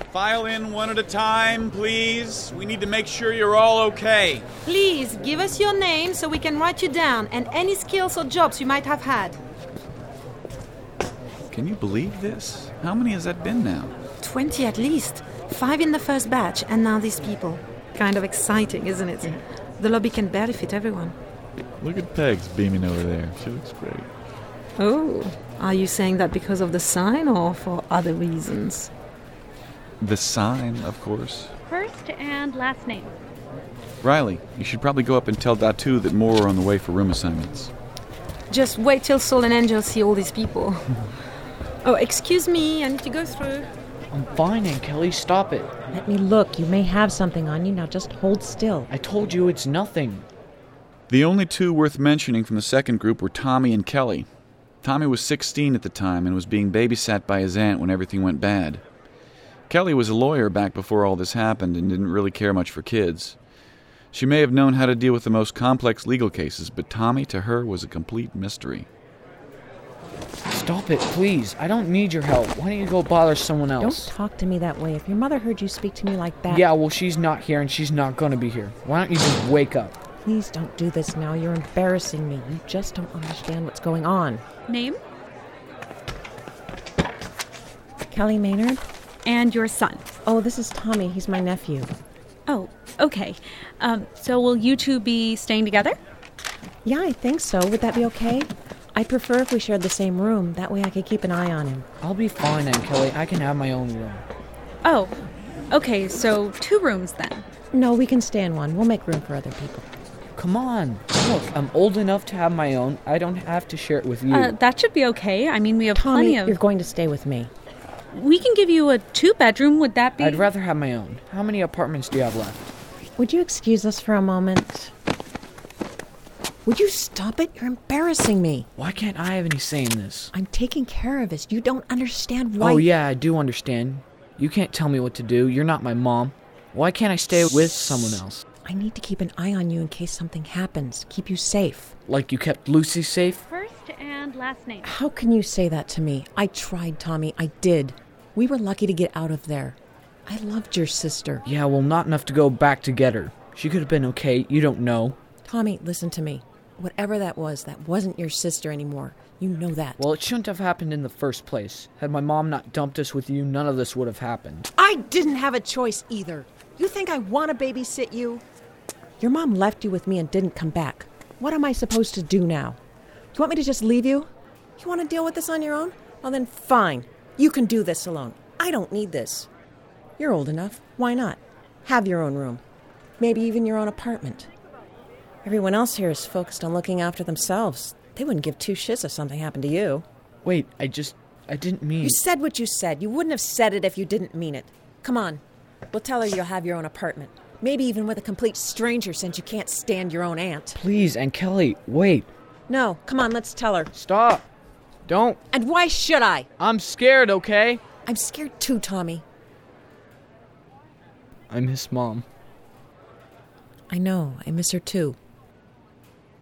File in one at a time, please. We need to make sure you're all okay. Please, give us your name so we can write you down and any skills or jobs you might have had. Can you believe this? How many has that been now? 20 at least. 5 in the first batch, and now these people. Kind of exciting, isn't it? The lobby can barely fit everyone. Look at Pegs beaming over there. She looks great. Oh, are you saying that because of the sign or for other reasons? The sign, of course. First and last name. Riley, you should probably go up and tell Datu that more are on the way for room assignments. Just wait till Sol and Angel see all these people. Oh, excuse me, I need to go through. I'm fine, Aunt Kelly. Stop it. Let me look. You may have something on you. Now just hold still. I told you it's nothing. The only two worth mentioning from the second group were Tommy and Kelly. Tommy was 16 at the time and was being babysat by his aunt when everything went bad. Kelly was a lawyer back before all this happened and didn't really care much for kids. She may have known how to deal with the most complex legal cases, but Tommy to her was a complete mystery. Stop it, please. I don't need your help. Why don't you go bother someone else? Don't talk to me that way. If your mother heard you speak to me like that... Yeah, well, she's not here and she's not going to be here. Why don't you just wake up? Please don't do this now. You're embarrassing me. You just don't understand what's going on. Name? Kelly Maynard? And your son. Oh, this is Tommy. He's my nephew. Oh, okay. So will you two be staying together? Yeah, I think so. Would that be okay? I'd prefer if we shared the same room. That way I could keep an eye on him. I'll be fine, Aunt Kelly. I can have my own room. Oh, okay, so 2 rooms then. No, we can stay in one. We'll make room for other people. Come on. Look, I'm old enough to have my own. I don't have to share it with you. That should be okay. I mean, we have Tommy, plenty of... you're going to stay with me. We can give you a 2-bedroom, would that be... I'd rather have my own. How many apartments do you have left? Would you excuse us for a moment? Would you stop it? You're embarrassing me. Why can't I have any say in this? I'm taking care of this. You don't understand why... Oh, yeah, I do understand. You can't tell me what to do. You're not my mom. Why can't I stay with someone else? I need to keep an eye on you in case something happens. Keep you safe. Like you kept Lucy safe? First and last name. How can you say that to me? I tried, Tommy. I did. We were lucky to get out of there. I loved your sister. Yeah, well, not enough to go back to get her. She could have been okay. You don't know. Tommy, listen to me. Whatever that wasn't your sister anymore. You know that. Well, it shouldn't have happened in the first place. Had my mom not dumped us with you, none of this would have happened. I didn't have a choice either. You think I want to babysit you? Your mom left you with me and didn't come back. What am I supposed to do now? Do you want me to just leave you? You want to deal with this on your own? Well, then fine. You can do this alone. I don't need this. You're old enough. Why not? Have your own room. Maybe even your own apartment. Everyone else here is focused on looking after themselves. They wouldn't give 2 shits if something happened to you. Wait, I didn't mean... You said what you said. You wouldn't have said it if you didn't mean it. Come on. We'll tell her you'll have your own apartment. Maybe even with a complete stranger since you can't stand your own aunt. Please, Aunt Kelly, wait. No, come on, let's tell her. Stop. Don't. And why should I? I'm scared, okay? I'm scared too, Tommy. I miss Mom. I know. I miss her too.